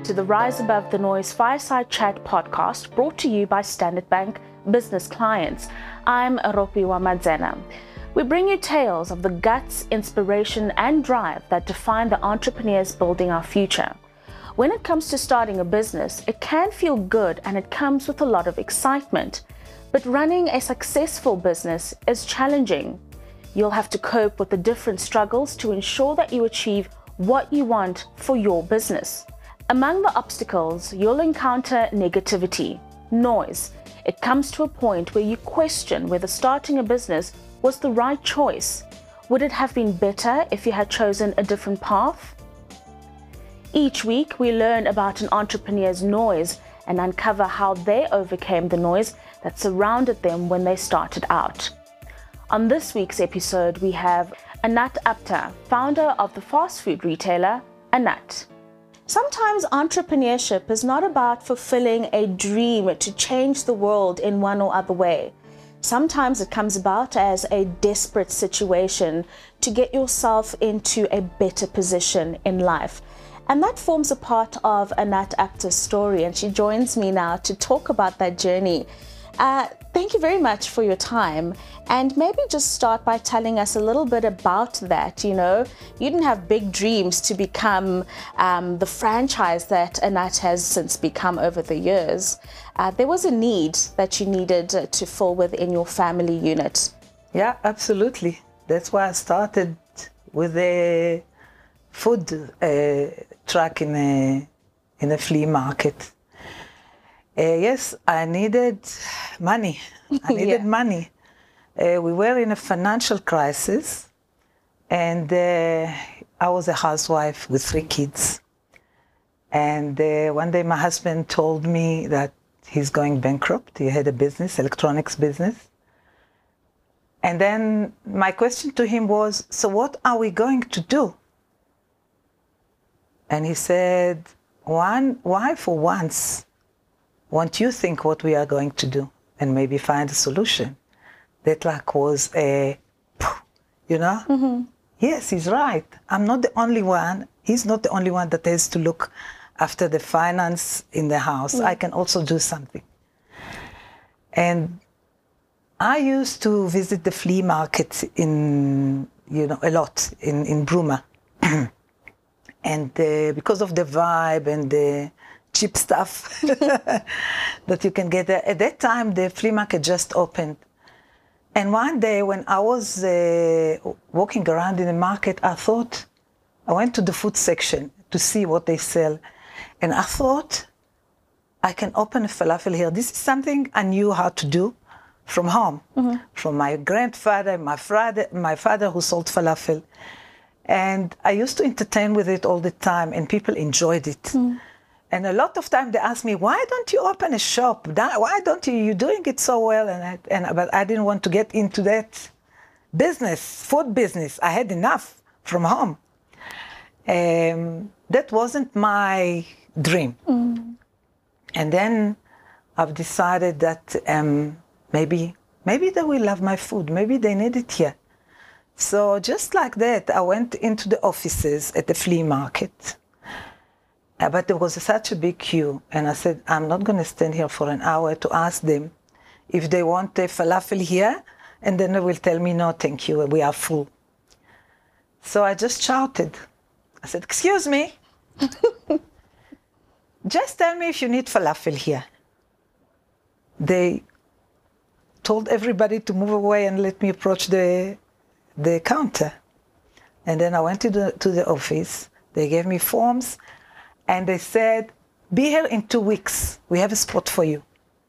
back to the Rise Above the Noise Fireside Chat podcast brought to you by Standard Bank Business Clients. I'm Ropiwa Madzena. We bring you tales of the guts, inspiration, and drive that define the entrepreneurs building our future. When it comes to starting a business, it can feel good and it comes with a lot of excitement. But running a successful business is challenging. You'll have to cope with the different struggles to ensure that you achieve what you want for your business. Among the obstacles, you'll encounter negativity, noise. It comes to a point where you question whether starting a business was the right choice. Would it have been better if you had chosen a different path? Each week, we learn about an entrepreneur's noise and uncover how they overcame the noise that surrounded them when they started out. On this week's episode, we have Anat Apta, founder of the fast food retailer, Anat. Sometimes entrepreneurship is not about fulfilling a dream to change the world in one or other way. Sometimes it comes about as a desperate situation to get yourself into a better position in life. And that forms a part of Anat Apta's story, and she joins me now to talk about that journey. Thank you very much for your time, and maybe just start by telling us a little bit about that. You didn't have big dreams to become the franchise that Anat has since become over the years. There was a need that you needed to fill within your family unit. Yeah, absolutely. That's why I started with a food truck in a flea market. Yes, I needed money. Money. We were in a financial crisis, and I was a housewife with 3 kids. And one day my husband told me that he's going bankrupt. He had a business, electronics business. And then my question to him was, so what are we going to do? And he said, why for once won't you think what we are going to do and maybe find a solution? That was Mm-hmm. Yes, he's right. I'm not the only one. He's not the only one that has to look after the finance in the house. I can also do something. And I used to visit the flea market a lot in Bruma. And because of the vibe and the cheap stuff that you can get there. At that time, the flea market just opened. And one day when I was walking around in the market, I went to the food section to see what they sell. And I thought, I can open a falafel here. This is something I knew how to do from home, from my grandfather, my father who sold falafel. And I used to entertain with it all the time, and people enjoyed it. And a lot of time they ask me, why don't you open a shop? Why don't you? You're doing it so well. But I didn't want to get into that business, food business. I had enough from home. That wasn't my dream. And then I've decided that maybe they will love my food. Maybe they need it here. So just like that, I went into the offices at the flea market. But there was such a big queue, and I said, I'm not going to stand here for an hour to ask them if they want a falafel here, and then they will tell me, no, thank you, we are full. So I just shouted. I said, excuse me, just tell me if you need falafel here. They told everybody to move away and let me approach the counter. And then I went to the office. They gave me forms. And they said, be here in 2 weeks. We have a spot for you.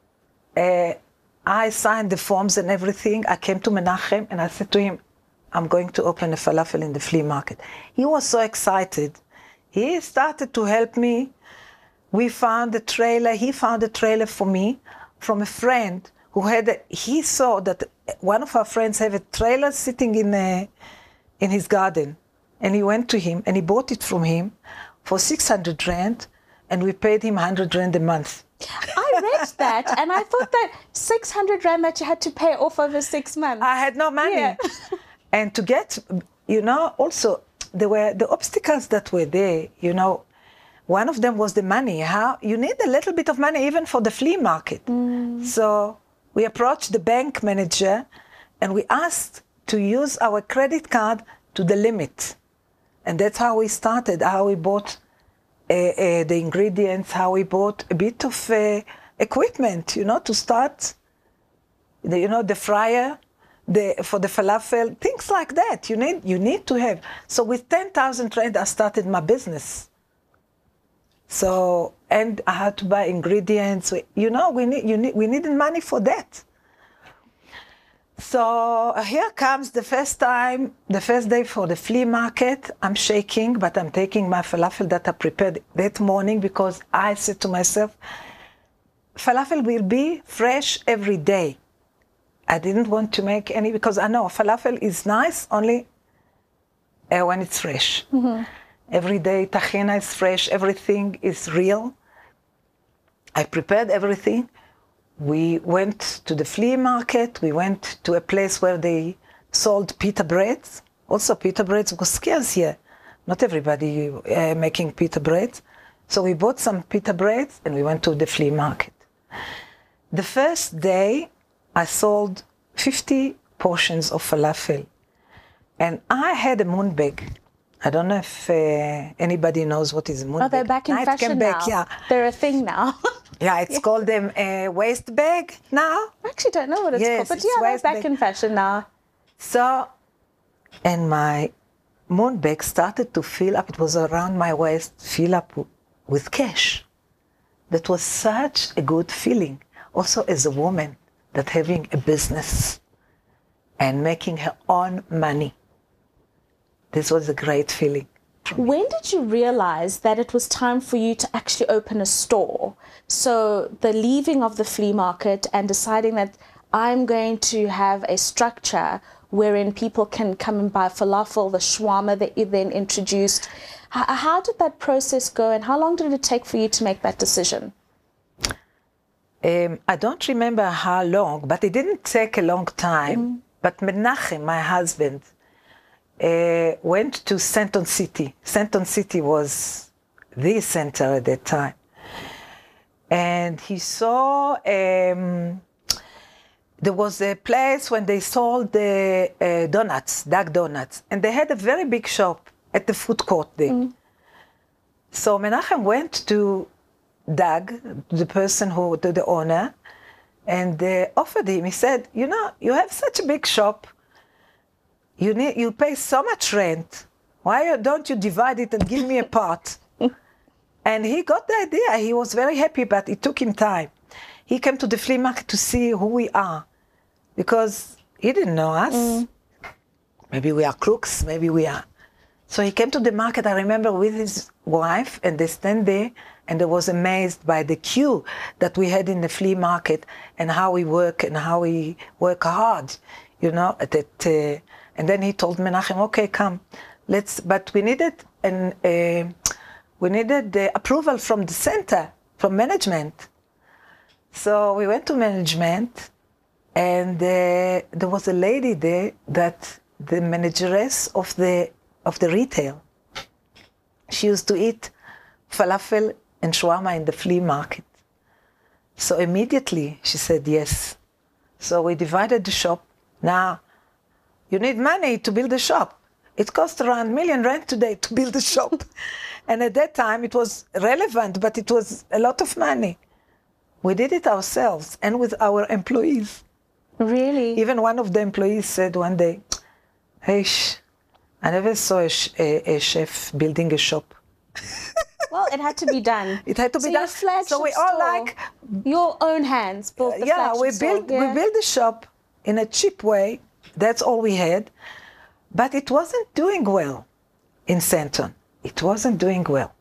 I signed the forms and everything. I came to Menachem and I said to him, I'm going to open a falafel in the flea market. He was so excited. He started to help me. We found a trailer. He found a trailer for me from a friend who he saw that one of our friends had a trailer sitting in his garden. And he went to him and he bought it from him for 600 rand, and we paid him 100 rand a month. I read that, and I thought that 600 rand that you had to pay off over 6 months. I had no money. Yeah. And to get, also, there were the obstacles that were there, one of them was the money. How you need a little bit of money even for the flea market. So we approached the bank manager and we asked to use our credit card to the limit. And that's how we started, how we bought the ingredients, how we bought a bit of equipment, to start, the fryer, for the falafel, things like that. You need to have. So with 10,000 rand, I started my business. So, and I had to buy ingredients. We needed money for that. So here comes the first day for the flea market. I'm shaking, but I'm taking my falafel that I prepared that morning because I said to myself, falafel will be fresh every day. I didn't want to make any, because I know falafel is nice only when it's fresh. Every day, tahina is fresh, everything is real. I prepared everything. We went to the flea market. We went to a place where they sold pita breads. Also, pita breads was scarce here. Not everybody making pita breads. So we bought some pita breads and we went to the flea market. The first day, I sold 50 portions of falafel. And I had a moon bag. I don't know if anybody knows what is a moon bag. Oh, they're back in fashion now. Yeah. They're a thing now. Yeah, it's called a waist bag now. I actually don't know what it's called, but yeah, they're back in fashion now. So, and my moon bag started to fill up. It was around my waist, fill up with cash. That was such a good feeling. Also as a woman, that having a business and making her own money. This was a great feeling. When did you realize that it was time for you to actually open a store? So the leaving of the flea market and deciding that I'm going to have a structure wherein people can come and buy falafel, the shawarma that you then introduced. How did that process go and how long did it take for you to make that decision? I don't remember how long, but it didn't take a long time. But Menachem, my husband, went to Sandton City. Sandton City was the center at that time. And he saw, there was a place when they sold the donuts, Dag Donuts. And they had a very big shop at the food court there. So Menachem went to Dag, the person the owner, and offered him, he said, you have such a big shop. You pay so much rent. Why don't you divide it and give me a part? And he got the idea. He was very happy, but it took him time. He came to the flea market to see who we are, because he didn't know us. Maybe we are crooks, maybe we are. So he came to the market, I remember, with his wife, and they stand there, and they was amazed by the queue that we had in the flea market and how we work and how we work hard, and then he told Menachem, okay, come, but we needed the approval from the center, from management. So we went to management, and there was a lady there that the manageress of the retail. She used to eat falafel and shawarma in the flea market. So immediately she said yes. So we divided the shop. Now, you need money to build a shop. It cost around 1 million rand today to build a shop. And at that time it was relevant, but it was a lot of money. We did it ourselves and with our employees. Really? Even one of the employees said one day, hey, I never saw a chef building a shop. Well, it had to be done. It had to be done. So we all like your own hands built the flagship store. We built the shop in a cheap way. That's all we had. But it wasn't doing well in Sandton. It wasn't doing well.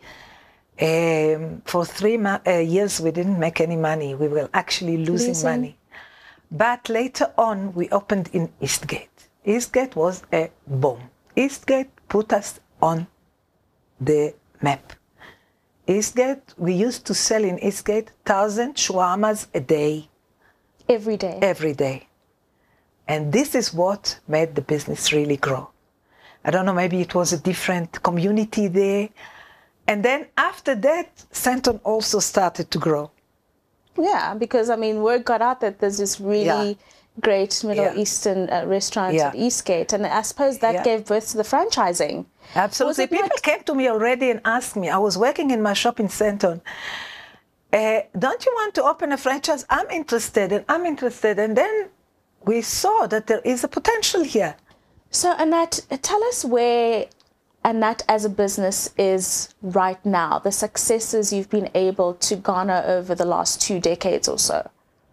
For 3 years, we didn't make any money. We were actually losing money. But later on, we opened in Eastgate. Eastgate was a bomb. Eastgate put us on the map. Eastgate, we used to sell in Eastgate 1,000 shawarmas a day. Every day? Every day. And this is what made the business really grow. I don't know, maybe it was a different community there. And then after that, Centon also started to grow. Yeah, because I mean, word got out that there's this really great Middle Eastern restaurant at Eastgate, and I suppose that gave birth to the franchising. Absolutely. People came to me already and asked me, I was working in my shop in Centon, don't you want to open a franchise? I'm interested. And then we saw that there is a potential here. So Annette, tell us where Annette as a business is right now, the successes you've been able to garner over the last 2 decades or so.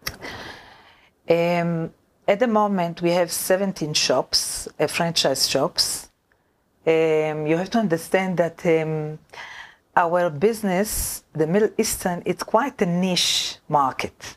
At the moment, we have 17 shops, franchise shops. You have to understand that our business, the Middle Eastern, it's quite a niche market.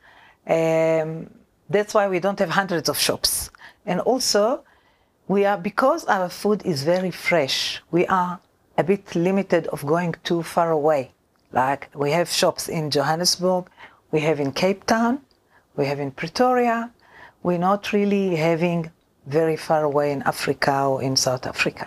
That's why we don't have hundreds of shops. And also, because our food is very fresh, we are a bit limited of going too far away. Like we have shops in Johannesburg, we have in Cape Town, we have in Pretoria. We're not really having very far away in Africa or in South Africa.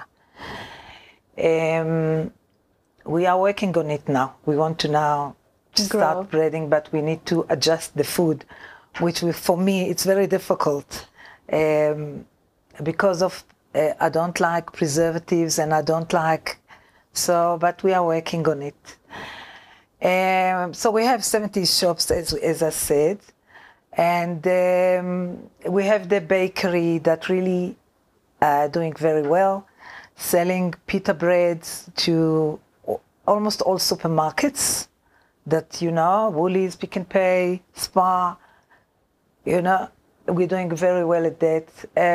We are working on it now. We want to now start breeding, but we need to adjust the food, which for me, it's very difficult. Because of I don't like preservatives and I don't like but we are working on it. So we have 70 shops, as I said, and we have the bakery that really doing very well, selling pita breads to almost all supermarkets that Woolies, Pick n Pay, Spar. We're doing very well at that.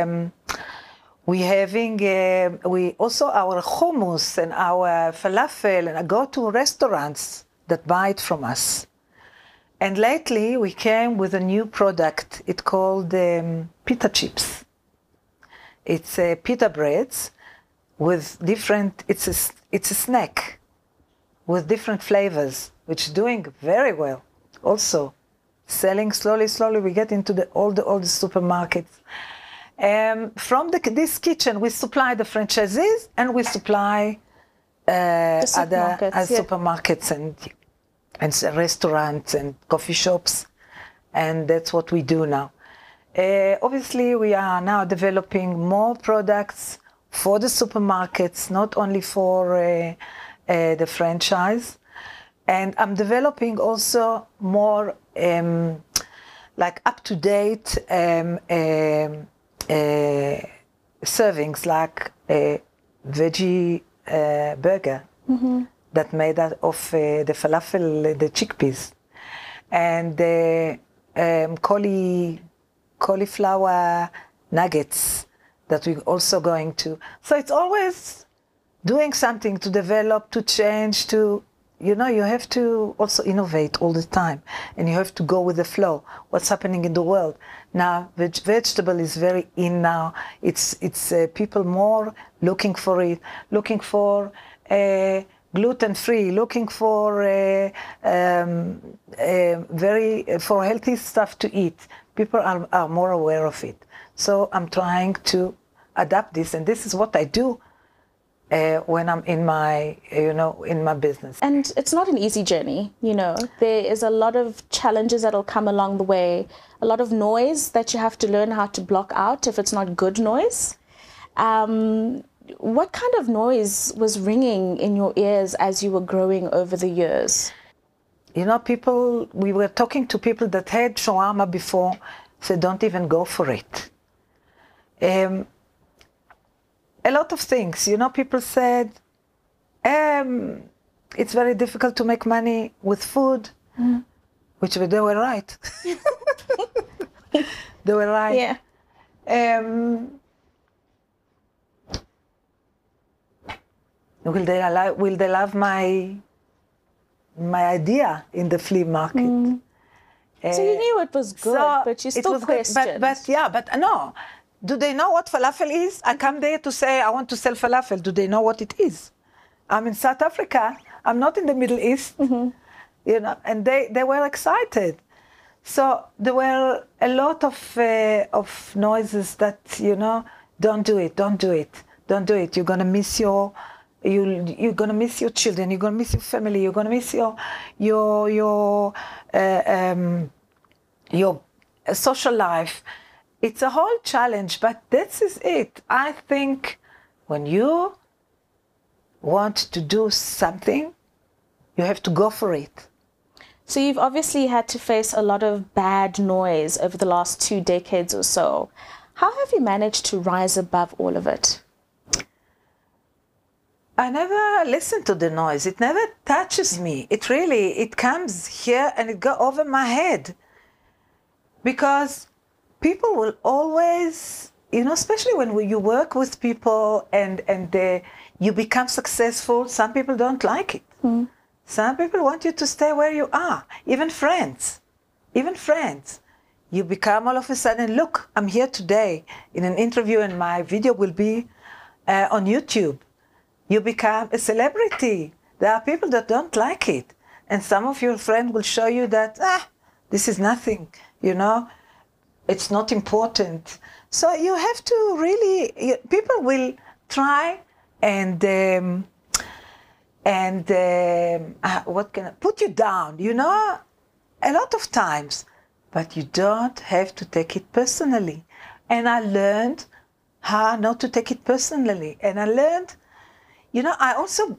We also our hummus and our falafel, and I go to restaurants that buy it from us. And lately we came with a new product. It's called pita chips. It's pita breads with different. It's a snack with different flavors, which is doing very well. Also, selling slowly. We get into all the supermarkets. From this kitchen, we supply the franchisees and we supply other supermarkets and restaurants and coffee shops, and that's what we do now. Obviously, we are now developing more products for the supermarkets, not only for the franchise, and I'm developing also more like up-to-date servings, like a veggie burger that made out of the falafel, the chickpeas, and the cauliflower nuggets that we're also going to. So it's always doing something to develop, to change, to, you have to also innovate all the time, and you have to go with the flow. What's happening in the world now? Vegetable is very in now. It's people more looking for it, looking for gluten-free, looking for for healthy stuff to eat. People are more aware of it. So I'm trying to adapt this, and this is what I do when I'm in my, in my business. And it's not an easy journey, There is a lot of challenges that'll come along the way, a lot of noise that you have to learn how to block out if it's not good noise. What kind of noise was ringing in your ears as you were growing over the years? We were talking to people that had shawarma before, said don't even go for it. A lot of things, people said, it's very difficult to make money with food, which they were right. They were right. Yeah. Will they love my idea in the flea market? So you knew it was good, but you still questioned. But no. Do they know what falafel is? I come there to say I want to sell falafel. Do they know what it is? I'm in South Africa. I'm not in the Middle East. And they were excited. So there were a lot of noises that, don't do it. You're going to miss your You're gonna miss your children. You're gonna miss your family. You're gonna miss your social life. It's a whole challenge, but this is it. I think when you want to do something, you have to go for it. So you've obviously had to face a lot of bad noise over the last 2 decades or so. How have you managed to rise above all of it? I never listen to the noise. It never touches me. It comes here and it goes over my head. Because people will always, especially when you work with people and you become successful, some people don't like it. Mm. Some people want you to stay where you are, even friends. You become all of a sudden, look, I'm here today in an interview and my video will be on YouTube. You become a celebrity. There are people that don't like it. And some of your friends will show you that, this is nothing, it's not important. So you have to really, people will try and put you down, a lot of times, but you don't have to take it personally. And I learned how not to take it personally. And I learned, I also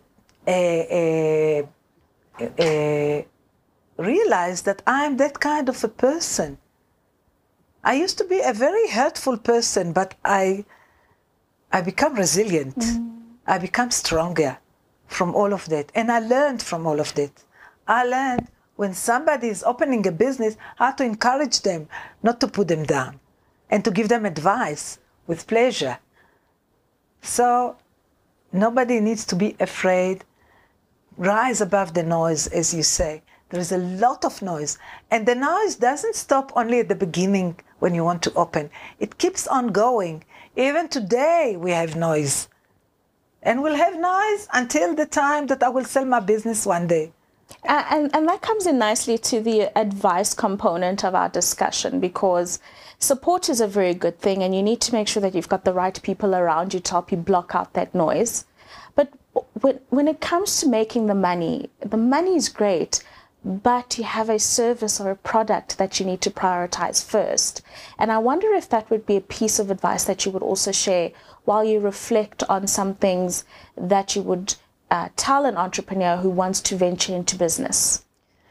realized that I'm that kind of a person. I used to be a very hurtful person, but I become resilient. Mm. I become stronger from all of that. And I learned from all of that. I learned when somebody is opening a business, how to encourage them, not to put them down, and to give them advice with pleasure. So nobody needs to be afraid. Rise above the noise, as you say. There is a lot of noise. And the noise doesn't stop only at the beginning when you want to open. It keeps on going. Even today we have noise. And we'll have noise until the time that I will sell my business one day. And that comes in nicely to the advice component of our discussion, because support is a very good thing and you need to make sure that you've got the right people around you to help you block out that noise. But when it comes to making the money is great, but you have a service or a product that you need to prioritize first. And I wonder if that would be a piece of advice that you would also share while you reflect on some things that you would tell an entrepreneur who wants to venture into business.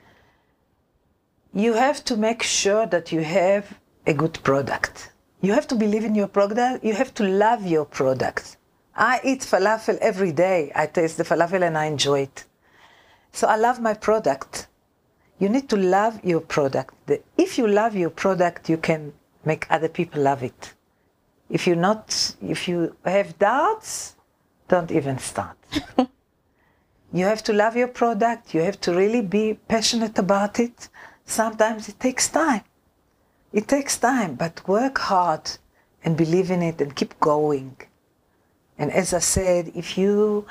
You have to make sure that you have a good product. You have to believe in your product. You have to love your product. I eat falafel every day. I taste the falafel and I enjoy it. So I love my product. You need to love your product. If you love your product, you can make other people love it. If you have doubts, don't even start. You have to love your product. You have to really be passionate about it. Sometimes it takes time. It takes time, but work hard and believe in it and keep going. And as I said, if you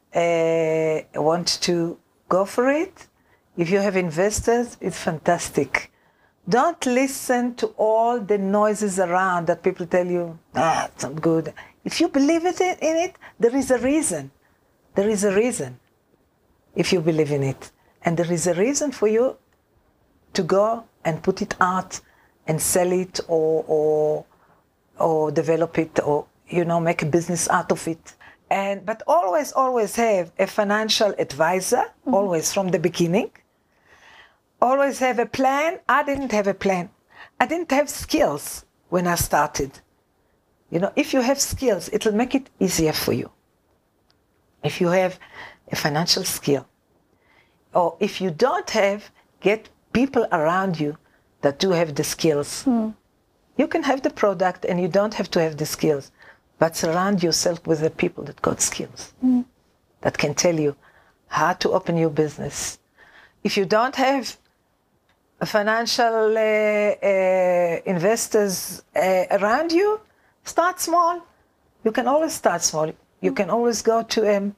want to go for it, if you have investors, it's fantastic. Don't listen to all the noises around that people tell you, it's not good. If you believe in it, there is a reason. There is a reason if you believe in it. And there is a reason for you to go and put it out and sell it or develop it or, make a business out of it. But always have a financial advisor, always from the beginning. Always have a plan. I didn't have a plan. I didn't have skills when I started. If you have skills, it'll make it easier for you. If you have a financial skill, or if you don't have, get people around you that do have the skills. You can have the product and you don't have to have the skills, but surround yourself with the people that got skills, that can tell you how to open your business. If you don't have financial investors around you, start small. You can always start small. You can always go to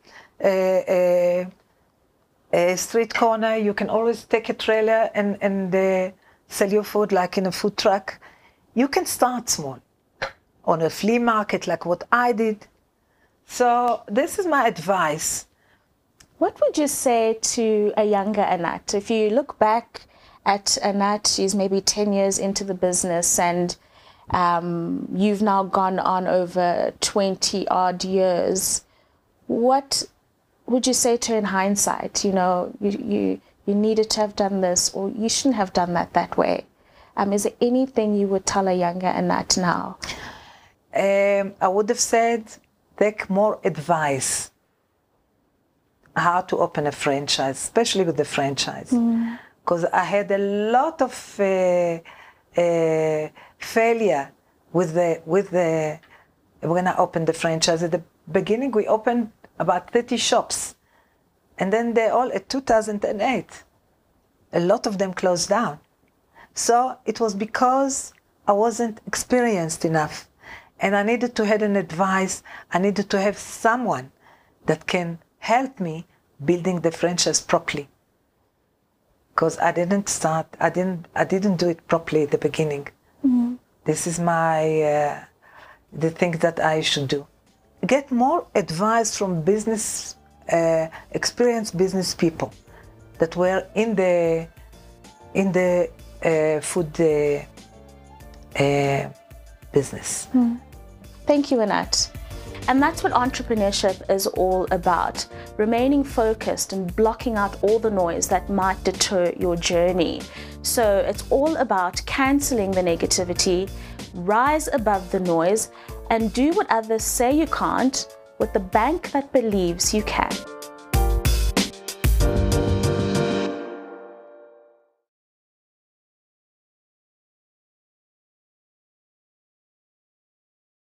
a street corner. You can always take a trailer and sell your food like in a food truck. You can start small. On a flea market like what I did. So this is my advice. What would you say to a younger Anat? If you look back at Anat, she's maybe 10 years into the business, and you've now gone on over 20 odd years. What would you say to her in hindsight? You know, you needed to have done this, or you shouldn't have done that way. Is there anything you would tell a younger Anat now? I would have said, take more advice how to open a franchise, especially with the franchise. Because I had a lot of failure with the when I opened the franchise. At the beginning, we opened about 30 shops, and then they all at 2008. A lot of them closed down. So it was because I wasn't experienced enough, and I needed to have an advice. I needed to have someone that can help me building the franchise properly. Because I didn't do it properly at the beginning. This is my the thing that I should do. Get more advice from business, experienced business people that were in the food business. Thank you, Anat. And that's what entrepreneurship is all about. Remaining focused and blocking out all the noise that might deter your journey. So it's all about cancelling the negativity, rise above the noise, and do what others say you can't with the bank that believes you can.